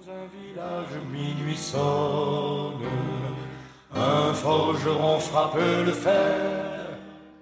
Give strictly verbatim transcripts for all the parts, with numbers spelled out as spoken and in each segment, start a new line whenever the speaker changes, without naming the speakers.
Dans un village, minuit sonne, un forgeron frappe le fer.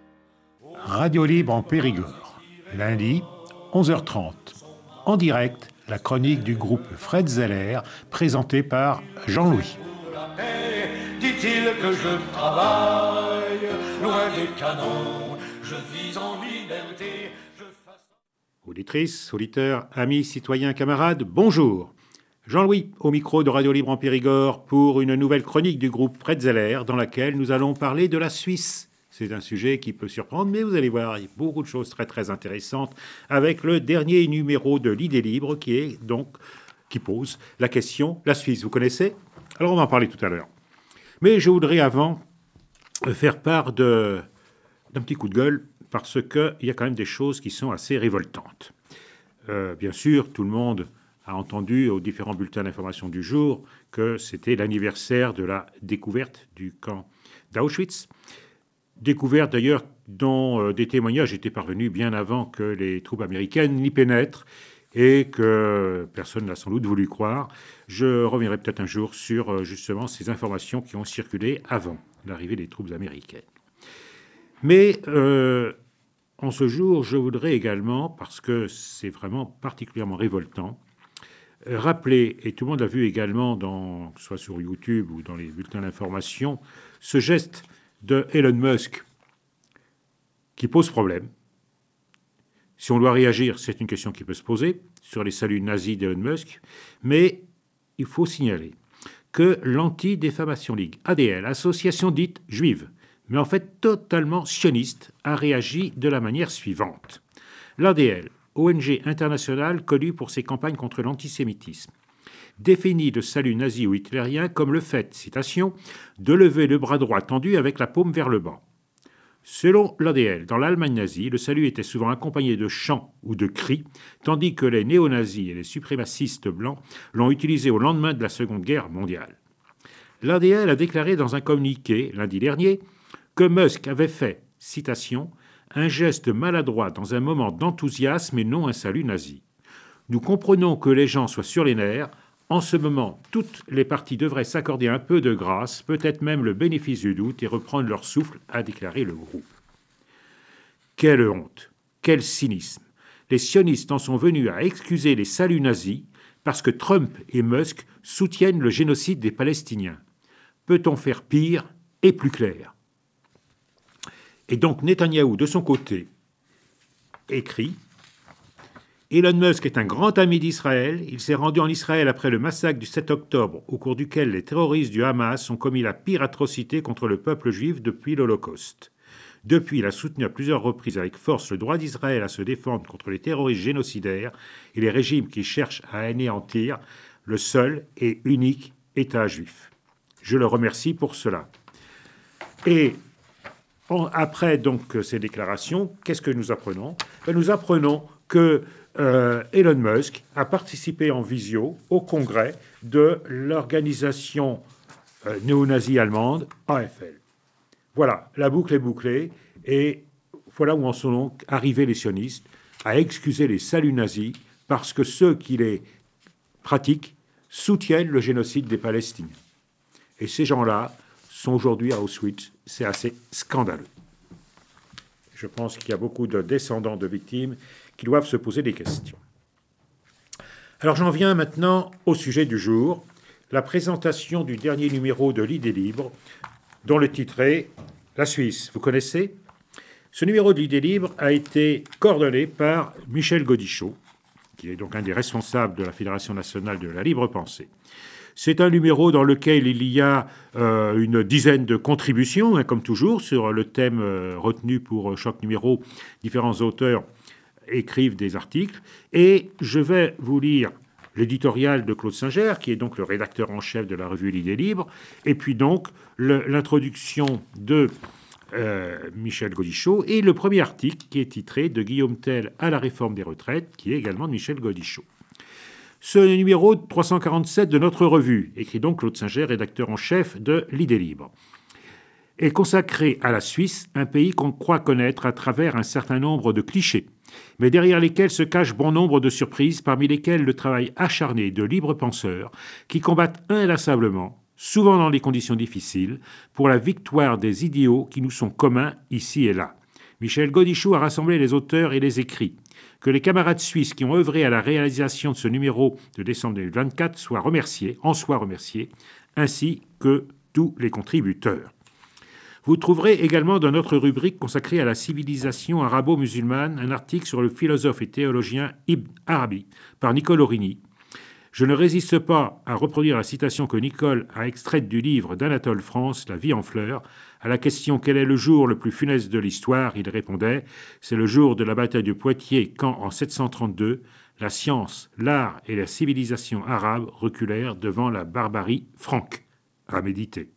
Radio Libre en Périgord, lundi, onze heures trente. En direct, la chronique du groupe Fred Zeller, présentée par Jean-Louis.
Pour la paix, dit-il que je travaille, loin des canons, je vis en liberté. Je fasse...
Auditrices, auditeurs, amis, citoyens, camarades, bonjour. Jean-Louis, au micro de Radio Libre en Périgord, pour une nouvelle chronique du groupe Fred Zeller, dans laquelle nous allons parler de la Suisse. C'est un sujet qui peut surprendre, mais vous allez voir, il y a beaucoup de choses très très intéressantes avec le dernier numéro de l'Idée Libre qui est donc qui pose la question la Suisse. Vous connaissez ? Alors on va en parler tout à l'heure. Mais je voudrais avant faire part de, d'un petit coup de gueule parce qu'il y a quand même des choses qui sont assez révoltantes. Euh, bien sûr, tout le monde a entendu aux différents bulletins d'information du jour que c'était l'anniversaire de la découverte du camp d'Auschwitz. Découverte d'ailleurs dont euh, des témoignages étaient parvenus bien avant que les troupes américaines n'y pénètrent et que personne n'a sans doute voulu croire. Je reviendrai peut-être un jour sur euh, justement ces informations qui ont circulé avant l'arrivée des troupes américaines. Mais euh, en ce jour, je voudrais également, parce que c'est vraiment particulièrement révoltant, rappeler, et tout le monde l'a vu également, dans, que ce soit sur YouTube ou dans les bulletins d'information, ce geste de Elon Musk qui pose problème. Si on doit réagir, c'est une question qui peut se poser sur les saluts nazis d'Elon Musk, mais il faut signaler que l'Anti-Défamation League, A D L, association dite juive, mais en fait totalement sioniste, a réagi de la manière suivante. L'A D L, O N G internationale connue pour ses campagnes contre l'antisémitisme, définit le salut nazi ou hitlérien comme le fait, citation, de lever le bras droit tendu avec la paume vers le bas. Selon l'A D L, dans l'Allemagne nazie, le salut était souvent accompagné de chants ou de cris, tandis que les néo-nazis et les suprémacistes blancs l'ont utilisé au lendemain de la Seconde Guerre mondiale. L'A D L a déclaré dans un communiqué lundi dernier que Musk avait fait, citation, un geste maladroit dans un moment d'enthousiasme et non un salut nazi. Nous comprenons que les gens soient sur les nerfs. En ce moment, toutes les parties devraient s'accorder un peu de grâce, peut-être même le bénéfice du doute et reprendre leur souffle, a déclaré le groupe. Quelle honte, quel cynisme. Les sionistes en sont venus à excuser les saluts nazis parce que Trump et Musk soutiennent le génocide des Palestiniens. Peut-on faire pire et plus clair ? Et donc Netanyahou, de son côté, écrit « Elon Musk est un grand ami d'Israël. Il s'est rendu en Israël après le massacre du sept octobre, au cours duquel les terroristes du Hamas ont commis la pire atrocité contre le peuple juif depuis l'Holocauste. Depuis, il a soutenu à plusieurs reprises avec force le droit d'Israël à se défendre contre les terroristes génocidaires et les régimes qui cherchent à anéantir le seul et unique État juif. Je le remercie pour cela. » Et après donc ces déclarations, qu'est-ce que nous apprenons ? Ben, nous apprenons que euh, Elon Musk a participé en visio au congrès de l'organisation euh, néo-nazie allemande A F L. Voilà, la boucle est bouclée et voilà où en sont donc arrivés les sionistes à excuser les saluts nazis parce que ceux qui les pratiquent soutiennent le génocide des Palestiniens. Et ces gens-là sont aujourd'hui à Auschwitz. C'est assez scandaleux. Je pense qu'il y a beaucoup de descendants de victimes qui doivent se poser des questions. Alors j'en viens maintenant au sujet du jour, la présentation du dernier numéro de l'Idée Libre, dont le titre est « La Suisse, vous connaissez ?» Ce numéro de l'Idée Libre a été coordonné par Michel Gaudichaud, qui est donc un des responsables de la Fédération nationale de la libre pensée. C'est un numéro dans lequel il y a euh, une dizaine de contributions, hein, comme toujours, sur le thème euh, retenu pour chaque numéro. Différents auteurs écrivent des articles. Et je vais vous lire l'éditorial de Claude Singer, qui est donc le rédacteur en chef de la revue L'Idée Libre, et puis donc le, l'introduction de euh, Michel Gaudichaud, et le premier article qui est titré « De Guillaume Tell à la réforme des retraites », qui est également de Michel Gaudichaud. Ce numéro trois cent quarante-sept de notre revue, écrit donc Claude Singer, rédacteur en chef de l'Idée Libre, est consacré à la Suisse, un pays qu'on croit connaître à travers un certain nombre de clichés mais derrière lesquels se cachent bon nombre de surprises, parmi lesquelles le travail acharné de libres penseurs qui combattent inlassablement, souvent dans des conditions difficiles, pour la victoire des idéaux qui nous sont communs ici et là. Michel Godichaud a rassemblé les auteurs et les écrits. Que les camarades suisses qui ont œuvré à la réalisation de ce numéro de décembre deux mille vingt-quatre soient remerciés, en soient remerciés, ainsi que tous les contributeurs. Vous trouverez également dans notre rubrique consacrée à la civilisation arabo-musulmane un article sur le philosophe et théologien Ibn Arabi par Nicole Aurigny. Je ne résiste pas à reproduire la citation que Nicole a extraite du livre d'Anatole France, La vie en fleurs. À la question « Quel est le jour le plus funeste de l'histoire ?» il répondait « C'est le jour de la bataille de Poitiers quand, en sept cent trente-deux, la science, l'art et la civilisation arabe reculèrent devant la barbarie franque. » À méditer.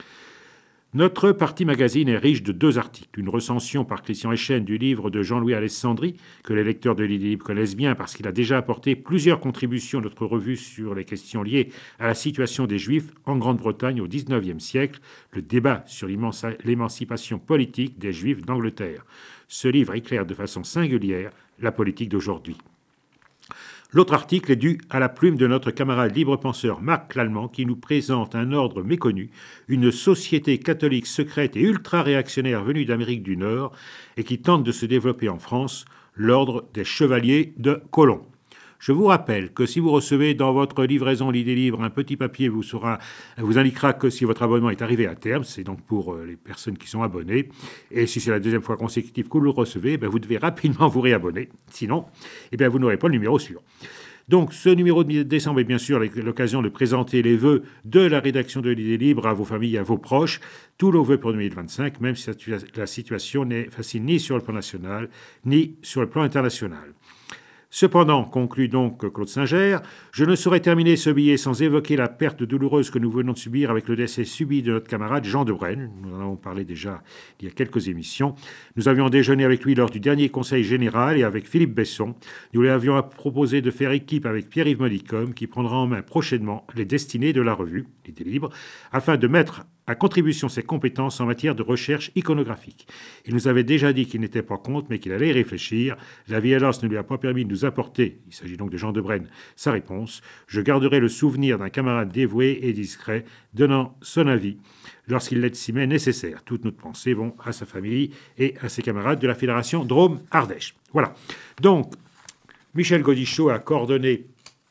Notre partie magazine est riche de deux articles. Une recension par Christian Echen du livre de Jean-Louis Alessandri, que les lecteurs de l'Idée Libre connaissent bien parce qu'il a déjà apporté plusieurs contributions à notre revue sur les questions liées à la situation des Juifs en Grande-Bretagne au dix-neuvième siècle, le débat sur l'émancipation politique des Juifs d'Angleterre. Ce livre éclaire de façon singulière la politique d'aujourd'hui. L'autre article est dû à la plume de notre camarade libre-penseur Marc Lallemand qui nous présente un ordre méconnu, une société catholique secrète et ultra-réactionnaire venue d'Amérique du Nord et qui tente de se développer en France, l'ordre des chevaliers de Colomb. Je vous rappelle que si vous recevez dans votre livraison l'Idée Libre un petit papier vous, sera, vous indiquera que si votre abonnement est arrivé à terme, c'est donc pour les personnes qui sont abonnées, et si c'est la deuxième fois consécutive que vous le recevez, ben vous devez rapidement vous réabonner, sinon eh bien vous n'aurez pas le numéro suivant. Donc ce numéro de décembre est bien sûr l'occasion de présenter les vœux de la rédaction de l'Idée Libre à vos familles et à vos proches, tous nos vœux pour deux mille vingt-cinq, même si la situation n'est facile ni sur le plan national, ni sur le plan international. Cependant, conclut donc Claude Singer, je ne saurais terminer ce billet sans évoquer la perte douloureuse que nous venons de subir avec le décès subi de notre camarade Jean de Brenne. Nous en avons parlé déjà il y a quelques émissions. Nous avions déjeuné avec lui lors du dernier conseil général et avec Philippe Besson. Nous lui avions proposé de faire équipe avec Pierre-Yves Molicom, qui prendra en main prochainement les destinées de la revue, l'Idée Libre, afin de mettre à contribution ses compétences en matière de recherche iconographique. Il nous avait déjà dit qu'il n'était pas contre, mais qu'il allait y réfléchir. La vie, hélas, ne lui a pas permis de nous apporter, il s'agit donc de Jean de Brenne, sa réponse. Je garderai le souvenir d'un camarade dévoué et discret, donnant son avis lorsqu'il l'estimait nécessaire. Toutes nos pensées vont à sa famille et à ses camarades de la Fédération Drôme-Ardèche. Voilà. Donc, Michel Godichaud a coordonné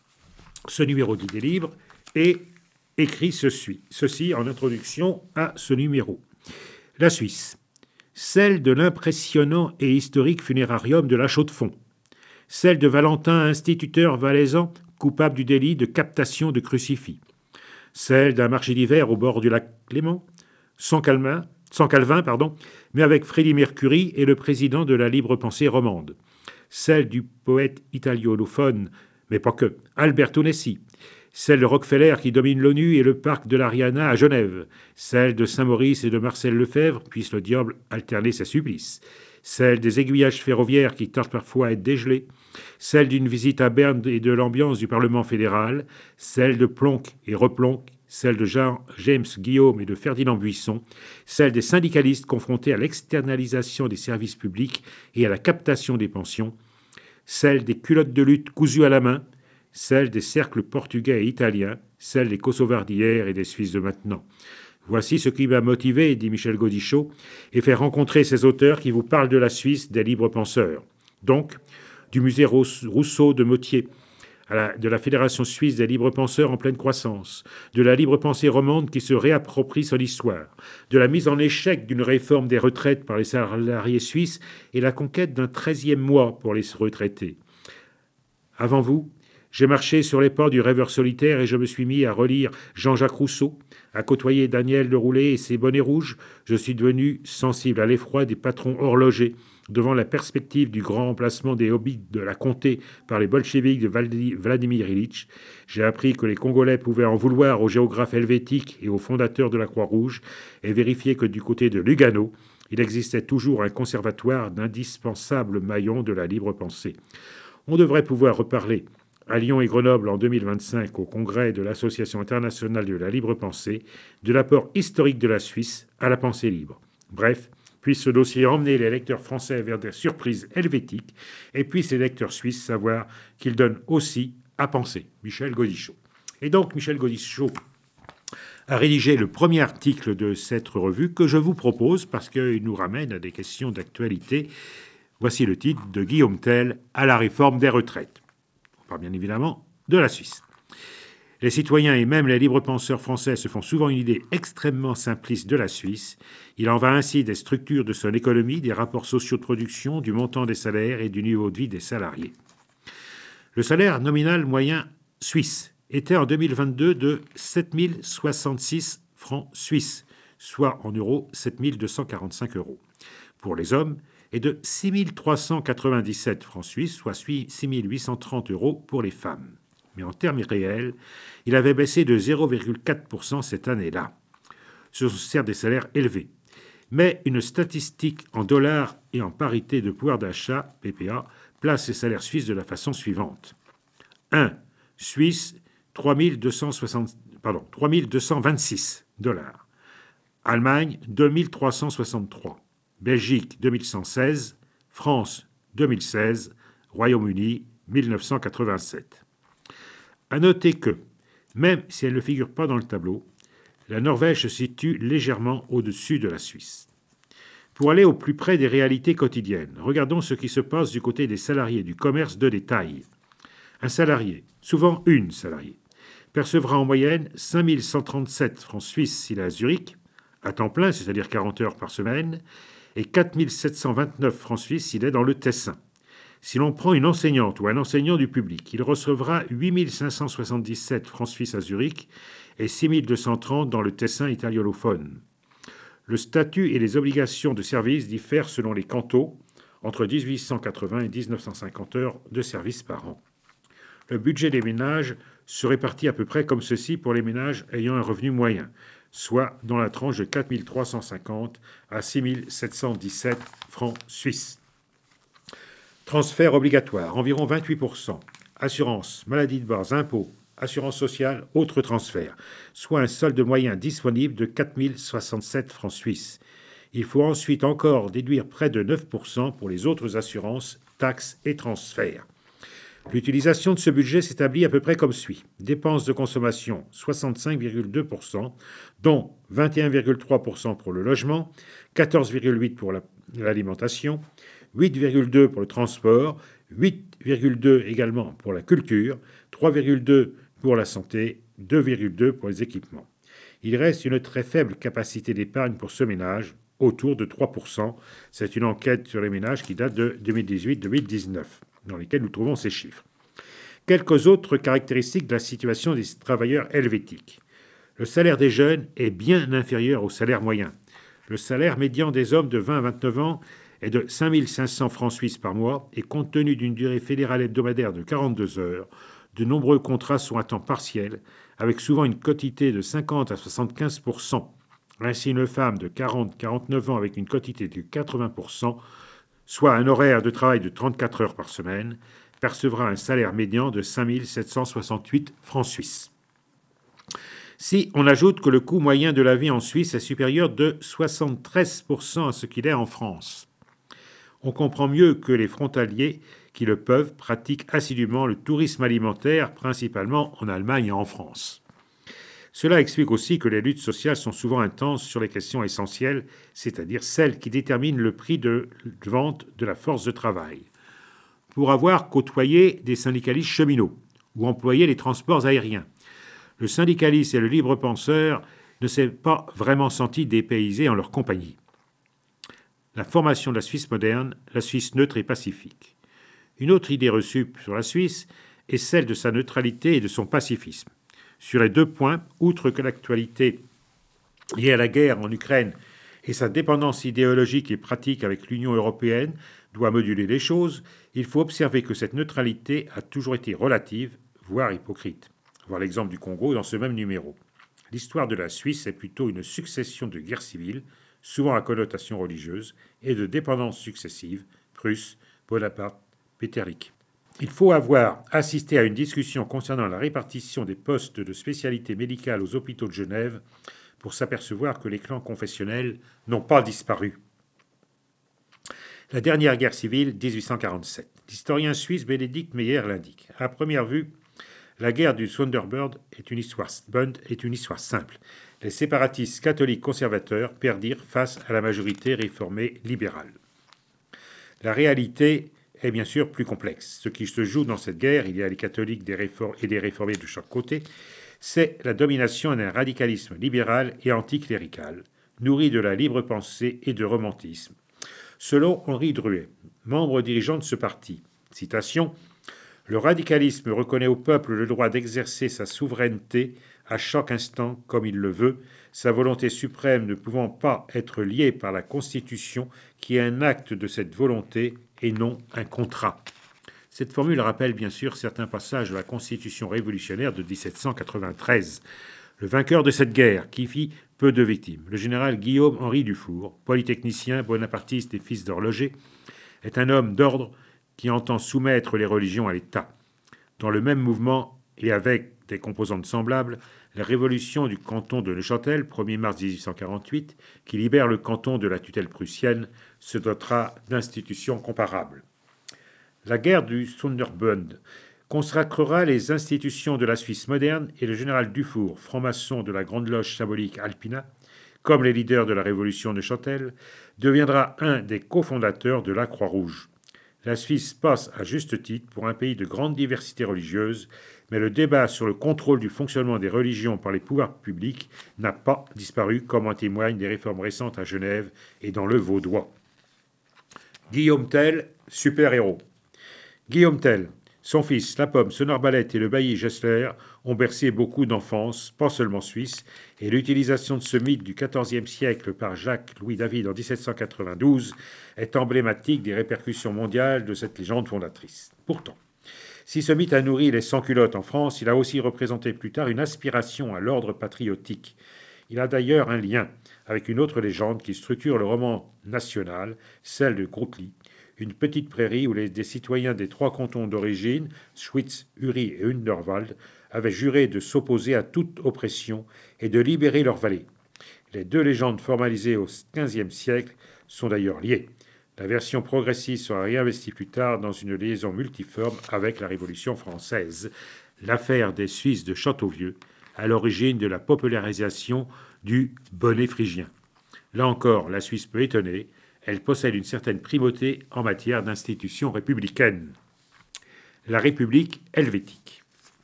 ce numéro d'Idée Libre et écrit ceci, ceci en introduction à ce numéro. La Suisse, celle de l'impressionnant et historique funérarium de la Chaux-de-Fonds, celle de Valentin, instituteur valaisan, coupable du délit de captation de crucifix, celle d'un marché d'hiver au bord du lac Léman, sans Calvin, sans Calvin pardon, mais avec Freddie Mercury et le président de la libre pensée romande, celle du poète italiophone, mais pas que, Alberto Nessi, celle de Rockefeller qui domine l'ONU et le parc de l'Ariana à Genève, celle de Saint-Maurice et de Marcel Lefebvre, puisse le diable alterner ses supplices, celle des aiguillages ferroviaires qui tardent parfois à être dégelés, celle d'une visite à Berne et de l'ambiance du Parlement fédéral, celle de Plonk et Replonk, celle de Jean, James Guillaume et de Ferdinand Buisson, celle des syndicalistes confrontés à l'externalisation des services publics et à la captation des pensions, celle des culottes de lutte cousues à la main, celle des cercles portugais et italiens, celle des Kosovars d'hier et des Suisses de maintenant. Voici ce qui m'a motivé, dit Michel Godichaud, et fait rencontrer ces auteurs qui vous parlent de la Suisse des libres penseurs. Donc, du musée Rousseau de Motier, à la, de la Fédération suisse des libres penseurs en pleine croissance, de la libre pensée romande qui se réapproprie son histoire, de la mise en échec d'une réforme des retraites par les salariés suisses et la conquête d'un treizième mois pour les retraités. Avant vous, j'ai marché sur les pas du rêveur solitaire et je me suis mis à relire Jean-Jacques Rousseau, à côtoyer Daniel Leroulet et ses bonnets rouges. Je suis devenu sensible à l'effroi des patrons horlogers devant la perspective du grand remplacement des hobbits de la comté par les bolcheviks de Vladimir Ilitch. J'ai appris que les Congolais pouvaient en vouloir aux géographes helvétiques et aux fondateurs de la Croix-Rouge et vérifié que du côté de Lugano, il existait toujours un conservatoire d'indispensables maillons de la libre pensée. On devrait pouvoir reparler à Lyon et Grenoble en deux mille vingt-cinq au congrès de l'Association internationale de la libre pensée, de l'apport historique de la Suisse à la pensée libre. Bref, Puisse ce dossier emmener les lecteurs français vers des surprises helvétiques et puissent les lecteurs suisses savoir qu'il donne aussi à penser. Michel Godichaud. Et donc, Michel Godichaud a rédigé le premier article de cette revue que je vous propose parce qu'il nous ramène à des questions d'actualité. Voici le titre de Guillaume Tell à la réforme des retraites. On parle bien évidemment de la Suisse. Les citoyens et même les libres penseurs français se font souvent une idée extrêmement simpliste de la Suisse. Il en va ainsi des structures de son économie, des rapports sociaux de production, du montant des salaires et du niveau de vie des salariés. Le salaire nominal moyen suisse était en deux mille vingt-deux de sept mille soixante-six francs suisses, soit en euros sept mille deux cent quarante-cinq euros. Pour les hommes, et de six mille trois cent quatre-vingt-dix-sept francs suisses, soit six mille huit cent trente euros pour les femmes. Mais en termes réels, il avait baissé de zéro virgule quatre pour cent cette année-là. Ce sont certes des salaires élevés, mais une statistique en dollars et en parité de pouvoir d'achat, P P A, place les salaires suisses de la façon suivante. un. Suisse, trois mille deux cent soixante, pardon, trois mille deux cent vingt-six dollars. Allemagne, deux mille trois cent soixante-trois. Belgique, deux mille cent seize. France, deux mille seize. Royaume-Uni, mille neuf cent quatre-vingt-sept. À noter que, même si elle ne figure pas dans le tableau, la Norvège se situe légèrement au-dessus de la Suisse. Pour aller au plus près des réalités quotidiennes, regardons ce qui se passe du côté des salariés du commerce de détail. Un salarié, souvent une salariée, percevra en moyenne cinq mille cent trente-sept francs suisses s'il est à Zurich, à temps plein, c'est-à-dire quarante heures par semaine, et quatre mille sept cent vingt-neuf francs suisses s'il est dans le Tessin. Si l'on prend une enseignante ou un enseignant du public, il recevra huit mille cinq cent soixante-dix-sept francs suisses à Zurich et six mille deux cent trente dans le Tessin italiolophone. Le statut et les obligations de service diffèrent selon les cantons, entre dix-huit cent quatre-vingts et dix-neuf cent cinquante heures de service par an. Le budget des ménages se répartit à peu près comme ceci pour les ménages ayant un revenu moyen, soit dans la tranche de quatre mille trois cent cinquante à six mille sept cent dix-sept francs suisses. Transfert obligatoire, environ vingt-huit pour cent. Assurance, maladie de base, impôts, assurance sociale, autres transferts, soit un solde moyen disponible de quatre mille soixante-sept francs suisses. Il faut ensuite encore déduire près de neuf pour cent pour les autres assurances, taxes et transferts. L'utilisation de ce budget s'établit à peu près comme suit. Dépenses de consommation, soixante-cinq virgule deux pour cent, dont vingt et un virgule trois pour cent pour le logement, quatorze virgule huit pour cent pour l'alimentation, huit virgule deux pour cent pour le transport, huit virgule deux pour cent également pour la culture, trois virgule deux pour cent pour la santé, deux virgule deux pour cent pour les équipements. Il reste une très faible capacité d'épargne pour ce ménage, autour de trois pour cent. C'est une enquête sur les ménages qui date de deux mille dix-huit deux mille dix-neuf, dans lesquelles nous trouvons ces chiffres. Quelques autres caractéristiques de la situation des travailleurs helvétiques. Le salaire des jeunes est bien inférieur au salaire moyen. Le salaire médian des hommes de vingt à vingt-neuf ans est de cinq mille cinq cents francs suisses par mois et compte tenu d'une durée fédérale hebdomadaire de quarante-deux heures, de nombreux contrats sont à temps partiel, avec souvent une quotité de cinquante à soixante-quinze pour cent. Ainsi, une femme de quarante à quarante-neuf ans avec une quotité de quatre-vingts pour cent, soit un horaire de travail de trente-quatre heures par semaine, percevra un salaire médian de cinq mille sept cent soixante-huit francs suisses. Si on ajoute que le coût moyen de la vie en Suisse est supérieur de soixante-treize pour cent à ce qu'il est en France, on comprend mieux que les frontaliers qui le peuvent pratiquent assidûment le tourisme alimentaire, principalement en Allemagne et en France. Cela explique aussi que les luttes sociales sont souvent intenses sur les questions essentielles, c'est-à-dire celles qui déterminent le prix de vente de la force de travail. Pour avoir côtoyé des syndicalistes cheminots ou employé les transports aériens, le syndicaliste et le libre-penseur ne s'est pas vraiment senti dépaysés en leur compagnie. La formation de la Suisse moderne, la Suisse neutre et pacifique. Une autre idée reçue sur la Suisse est celle de sa neutralité et de son pacifisme. Sur les deux points, outre que l'actualité liée à la guerre en Ukraine et sa dépendance idéologique et pratique avec l'Union européenne doit moduler les choses, il faut observer que cette neutralité a toujours été relative, voire hypocrite. Voir l'exemple du Congo dans ce même numéro. L'histoire de la Suisse est plutôt une succession de guerres civiles, souvent à connotation religieuse, et de dépendances successives, Prusse, Bonaparte, Metternich. Il faut avoir assisté à une discussion concernant la répartition des postes de spécialité médicale aux hôpitaux de Genève pour s'apercevoir que les clans confessionnels n'ont pas disparu. La dernière guerre civile, dix-huit cent quarante-sept. L'historien suisse Bénédicte Meyer l'indique. À première vue, la guerre du Sonderbund est une histoire, est une histoire simple. Les séparatistes catholiques conservateurs perdirent face à la majorité réformée libérale. La réalité est bien sûr plus complexe. Ce qui se joue dans cette guerre, il y a les catholiques des réform- et les réformés de chaque côté, c'est la domination d'un radicalisme libéral et anticlérical, nourri de la libre pensée et de romantisme. Selon Henri Druet, membre dirigeant de ce parti, citation, « Le radicalisme reconnaît au peuple le droit d'exercer sa souveraineté à chaque instant comme il le veut, sa volonté suprême ne pouvant pas être liée par la Constitution qui est un acte de cette volonté et non un contrat. » Cette formule rappelle bien sûr certains passages de la Constitution révolutionnaire de dix-sept cent quatre-vingt-treize. Le vainqueur de cette guerre, qui fit peu de victimes, le général Guillaume-Henri Dufour, polytechnicien, bonapartiste et fils d'horloger, est un homme d'ordre qui entend soumettre les religions à l'État. Dans le même mouvement et avec des composantes semblables, la révolution du canton de Neuchâtel, premier mars dix-huit cent quarante-huit, qui libère le canton de la tutelle prussienne, se dotera d'institutions comparables. La guerre du Sonderbund consacrera les institutions de la Suisse moderne et le général Dufour, franc-maçon de la Grande Loge symbolique Alpina, comme les leaders de la révolution de Neuchâtel, deviendra un des cofondateurs de la Croix-Rouge. La Suisse passe à juste titre pour un pays de grande diversité religieuse, mais le débat sur le contrôle du fonctionnement des religions par les pouvoirs publics n'a pas disparu, comme en témoignent des réformes récentes à Genève et dans le Vaudois. Guillaume Tell, super-héros. Guillaume Tell, son fils, la pomme, son arbalète et le bailli Gessler ont bercé beaucoup d'enfance, pas seulement suisse, et l'utilisation de ce mythe du quatorzième siècle par Jacques-Louis David en dix-sept cent quatre-vingt-douze est emblématique des répercussions mondiales de cette légende fondatrice. Pourtant, si ce mythe a nourri les sans-culottes en France, il a aussi représenté plus tard une aspiration à l'ordre patriotique. Il a d'ailleurs un lien avec une autre légende qui structure le roman national, celle de Groutli, une petite prairie où les, des citoyens des trois cantons d'origine, Schwytz, Uri et Underwald, avaient juré de s'opposer à toute oppression et de libérer leur vallée. Les deux légendes formalisées au quinzième siècle sont d'ailleurs liées. La version progressiste sera réinvestie plus tard dans une liaison multiforme avec la Révolution française, l'affaire des Suisses de Châteauvieux, à l'origine de la popularisation du bonnet phrygien. Là encore, la Suisse peut étonner. Elle possède une certaine primauté en matière d'institutions républicaines. La République helvétique.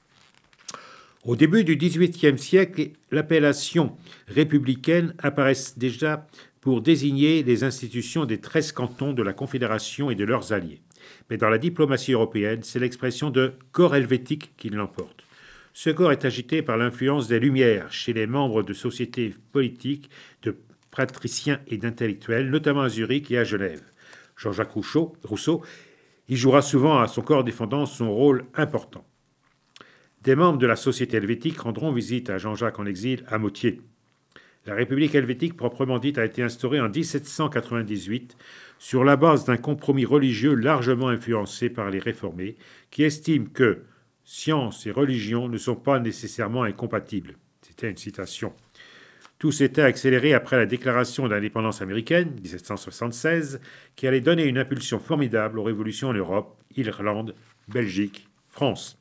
Au début du dix-huitième siècle, l'appellation républicaine apparaît déjà pour désigner les institutions des treize cantons de la Confédération et de leurs alliés. Mais dans la diplomatie européenne, c'est l'expression de corps helvétique qui l'emporte. Ce corps est agité par l'influence des Lumières chez les membres de sociétés politiques, de patriciens et d'intellectuels, notamment à Zurich et à Genève. Jean-Jacques Rousseau, Rousseau y jouera souvent à son corps défendant son rôle important. Des membres de la société helvétique rendront visite à Jean-Jacques en exil à Moutier. La République helvétique proprement dite a été instaurée en dix-sept cent quatre-vingt-dix-huit sur la base d'un compromis religieux largement influencé par les réformés qui estiment que science et religion ne sont pas nécessairement incompatibles. C'était une citation. Tout s'était accéléré après la déclaration d'indépendance américaine, dix-sept cent soixante-seize, qui allait donner une impulsion formidable aux révolutions en Europe, Irlande, Belgique, France.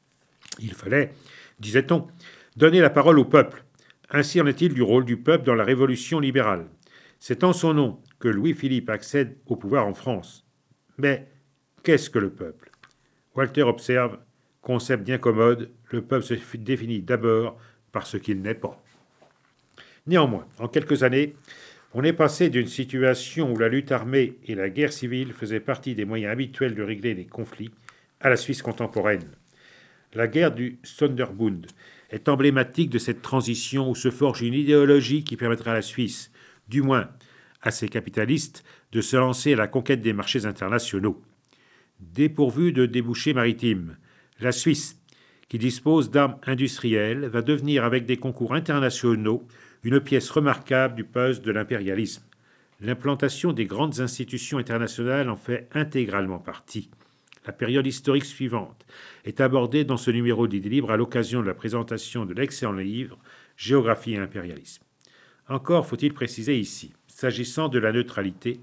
Il fallait, disait-on, donner la parole au peuple. Ainsi en est-il du rôle du peuple dans la révolution libérale. C'est en son nom que Louis-Philippe accède au pouvoir en France. Mais qu'est-ce que le peuple ? Walter observe, concept bien commode, le peuple se définit d'abord par ce qu'il n'est pas. Néanmoins, en quelques années, on est passé d'une situation où la lutte armée et la guerre civile faisaient partie des moyens habituels de régler les conflits à la Suisse contemporaine. La guerre du Sonderbund est emblématique de cette transition où se forge une idéologie qui permettra à la Suisse, du moins à ses capitalistes, de se lancer à la conquête des marchés internationaux. Dépourvue de débouchés maritimes, la Suisse, qui dispose d'armes industrielles, va devenir, avec des concours internationaux, une pièce remarquable du puzzle de l'impérialisme. L'implantation des grandes institutions internationales en fait intégralement partie. La période historique suivante est abordée dans ce numéro d'Idées libres à l'occasion de la présentation de l'excellent livre « Géographie et impérialisme ». Encore faut-il préciser ici, s'agissant de la neutralité,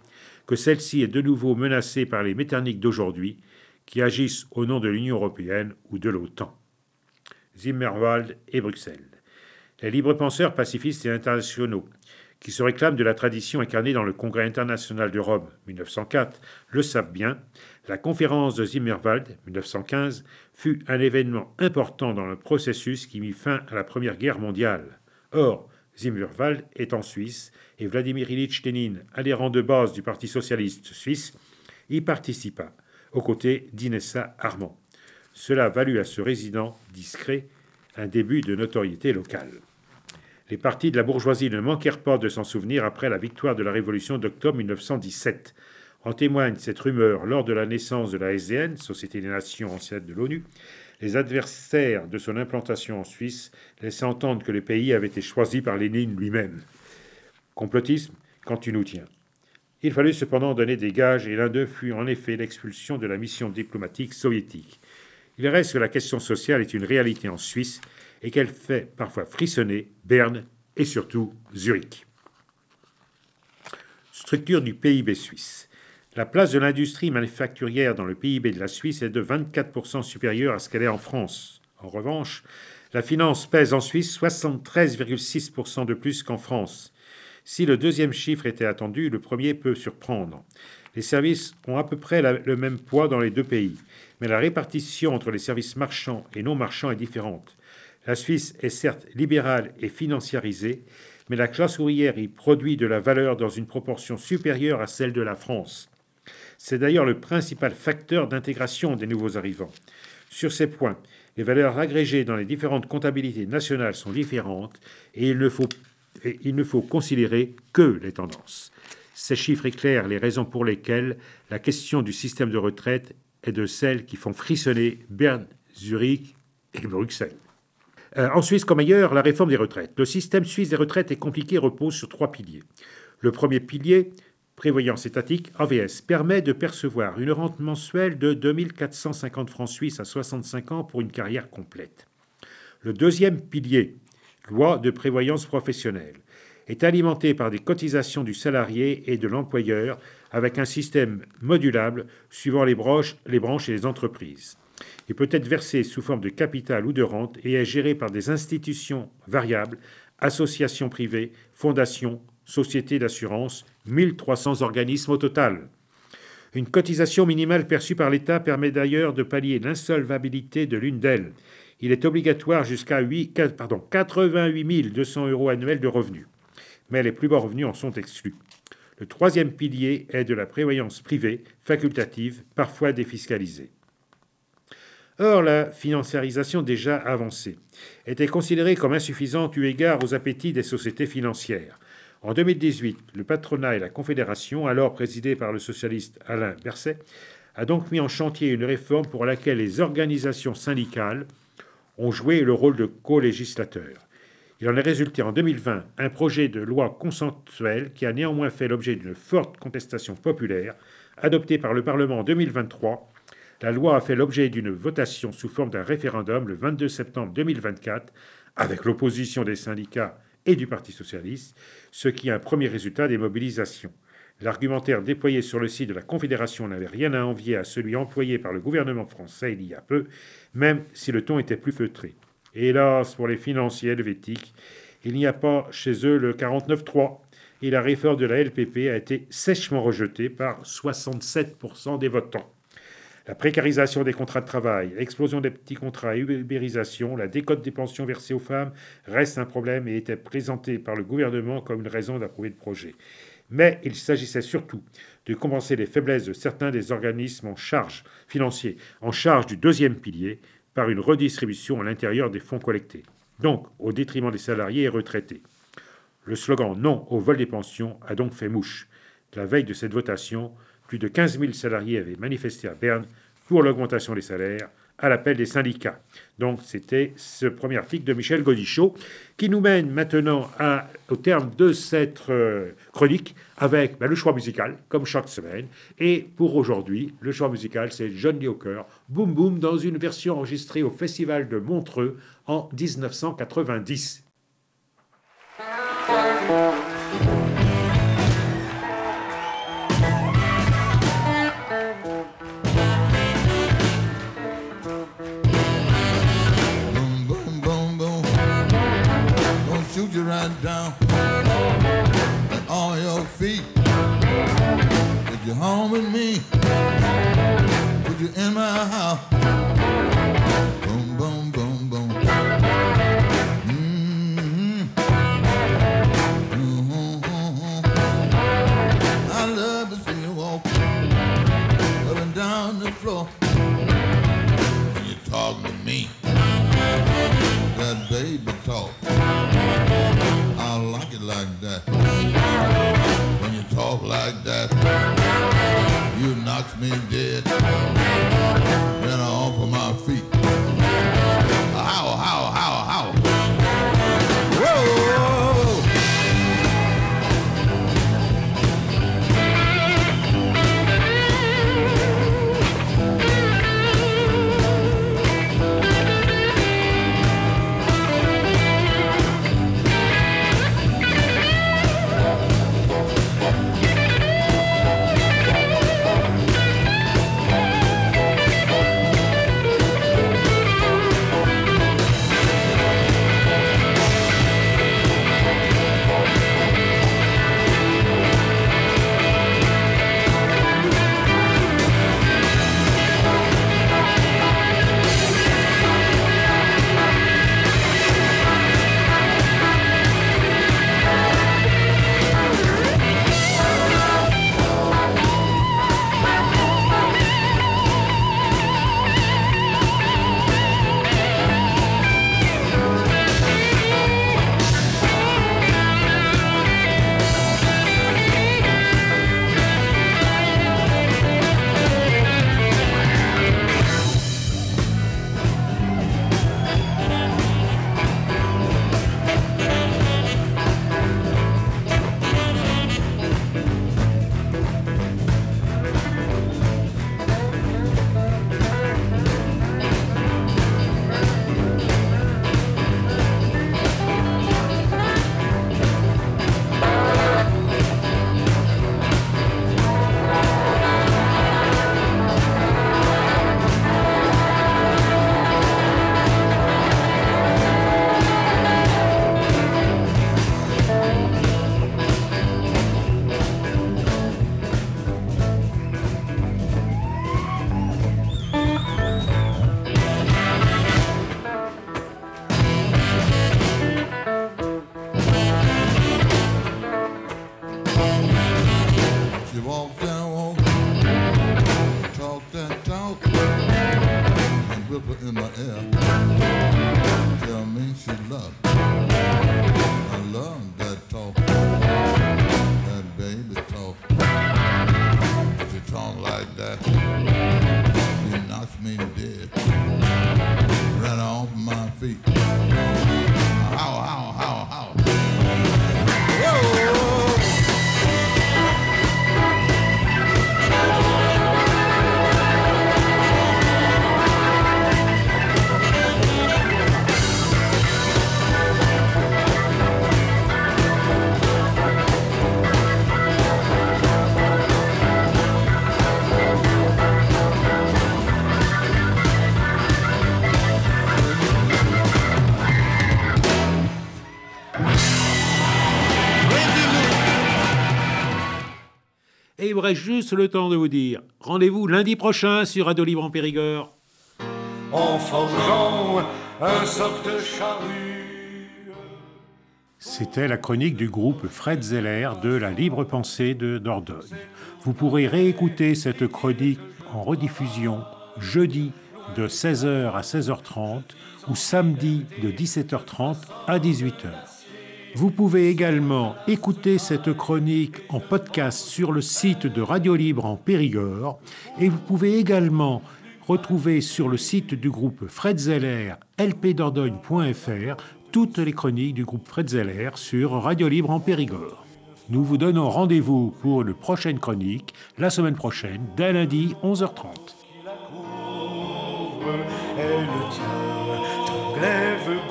que celle-ci est de nouveau menacée par les Metternichs d'aujourd'hui, qui agissent au nom de l'Union européenne ou de l'OTAN. Zimmerwald et Bruxelles. Les libres penseurs pacifistes et internationaux, qui se réclament de la tradition incarnée dans le Congrès international de Rome mille neuf cent quatre, le savent bien. La conférence de Zimmerwald mille neuf cent quinze fut un événement important dans le processus qui mit fin à la Première Guerre mondiale. Or, Zimmerwald est en Suisse et Vladimir Ilitch Lénine, adhérent de base du Parti socialiste suisse, y participa, aux côtés d'Inessa Armand. Cela valut à ce résident discret un début de notoriété locale. Les partis de la bourgeoisie ne manquèrent pas de s'en souvenir après la victoire de la Révolution d'octobre mille neuf cent dix-sept. En témoigne cette rumeur lors de la naissance de la S D N, Société des Nations ancienne de l'ONU. Les adversaires de son implantation en Suisse laissaient entendre que le pays avait été choisi par Lénine lui-même. Complotisme quand tu nous tiens. Il fallut cependant donner des gages et l'un d'eux fut en effet l'expulsion de la mission diplomatique soviétique. Il reste que la question sociale est une réalité en Suisse et qu'elle fait parfois frissonner Berne et surtout Zurich. Structure du P I B suisse. La place de l'industrie manufacturière dans le P I B de la Suisse est de vingt-quatre pour cent supérieure à ce qu'elle est en France. En revanche, la finance pèse en Suisse soixante-treize virgule six pour cent de plus qu'en France. Si le deuxième chiffre était attendu, le premier peut surprendre. Les services ont à peu près la, le même poids dans les deux pays, mais la répartition entre les services marchands et non marchands est différente. La Suisse est certes libérale et financiarisée, mais la classe ouvrière y produit de la valeur dans une proportion supérieure à celle de la France. C'est d'ailleurs le principal facteur d'intégration des nouveaux arrivants. Sur ces points, les valeurs agrégées dans les différentes comptabilités nationales sont différentes et il ne faut, et il ne faut considérer que les tendances. Ces chiffres éclairent les raisons pour lesquelles la question du système de retraite est de celles qui font frissonner Berne, Zurich et Bruxelles. Euh, en Suisse comme ailleurs, la réforme des retraites. Le système suisse des retraites est compliqué et repose sur trois piliers. Le premier pilier, prévoyance étatique, A V S, permet de percevoir une rente mensuelle de deux mille quatre cent cinquante francs suisses à soixante-cinq ans pour une carrière complète. Le deuxième pilier, loi de prévoyance professionnelle, est alimenté par des cotisations du salarié et de l'employeur avec un système modulable suivant les branches, les branches et les entreprises. Il peut être versé sous forme de capital ou de rente et est géré par des institutions variables, associations privées, fondations, sociétés d'assurance, mille trois cents organismes au total. Une cotisation minimale perçue par l'État permet d'ailleurs de pallier l'insolvabilité de l'une d'elles. Il est obligatoire jusqu'à quatre-vingt-huit mille deux cents euros annuels de revenus. Mais les plus bas revenus en sont exclus. Le troisième pilier est de la prévoyance privée, facultative, parfois défiscalisée. Or, la financiarisation déjà avancée était considérée comme insuffisante eu égard aux appétits des sociétés financières. En deux mille dix-huit, le patronat et la Confédération, alors présidée par le socialiste Alain Berset, a donc mis en chantier une réforme pour laquelle les organisations syndicales ont joué le rôle de co-législateurs. Il en est résulté en deux mille vingt un projet de loi consensuel qui a néanmoins fait l'objet d'une forte contestation populaire, adopté par le Parlement en deux mille vingt-trois. La loi a fait l'objet d'une votation sous forme d'un référendum le vingt-deux septembre deux mille vingt-quatre, avec l'opposition des syndicats et du Parti socialiste, ce qui est un premier résultat des mobilisations. L'argumentaire déployé sur le site de la Confédération n'avait rien à envier à celui employé par le gouvernement français il y a peu, même si le ton était plus feutré. Hélas, pour les financiers helvétiques, il n'y a pas chez eux le quarante-neuf trois, et la réforme de la L P P a été sèchement rejetée par soixante-sept pour cent des votants. La précarisation des contrats de travail, l'explosion des petits contrats et ubérisation, la décote des pensions versées aux femmes reste un problème et était présenté par le gouvernement comme une raison d'approuver le projet. Mais il s'agissait surtout de compenser les faiblesses de certains des organismes en charge financiers, en charge du deuxième pilier, par une redistribution à l'intérieur des fonds collectés, donc au détriment des salariés et retraités. Le slogan « Non au vol des pensions » a donc fait mouche. La veille de cette votation, plus de quinze mille salariés avaient manifesté à Berne pour l'augmentation des salaires à l'appel des syndicats. Donc c'était ce premier article de Michel Godichaud qui nous mène maintenant à, au terme de cette euh, chronique avec ben, le choix musical, comme chaque semaine. Et pour aujourd'hui, le choix musical, c'est John Lee Hooker, Boom Boom, dans une version enregistrée au Festival de Montreux en dix-neuf cent quatre-vingt-dix.
put you right down on your feet. Put you home with me. Put you in my house. Boom, boom, boom, boom. Mm-hmm. Mm-hmm, mm-hmm. I love to see you walk up and down the floor. When you talk to me, that baby talk. I like it like that. When you talk like that, you knocks me dead. Then I off of my feet. How, how, how, how? Whoa! In my ear, tell me she love. I love that talk, that baby talk. If you talk like that, you knocks me dead, right off my feet. How, how, how, how? Whoa!
Et il me reste juste le temps de vous dire rendez-vous lundi prochain sur Radio Libre en Périgord.
En forgeant un soc de charrue.
C'était la chronique du groupe Fred Zeller de la Libre Pensée de Dordogne. Vous pourrez réécouter cette chronique en rediffusion jeudi de seize heures à seize heures trente ou samedi de dix-sept heures trente à dix-huit heures. Vous pouvez également écouter cette chronique en podcast sur le site de Radio Libre en Périgord et vous pouvez également retrouver sur le site du groupe Fred Zeller, l p dordogne point f r, toutes les chroniques du groupe Fred Zeller sur Radio Libre en Périgord. Nous vous donnons rendez-vous pour une prochaine chronique la semaine prochaine, dès lundi onze heures trente.
Elle tient ton glaive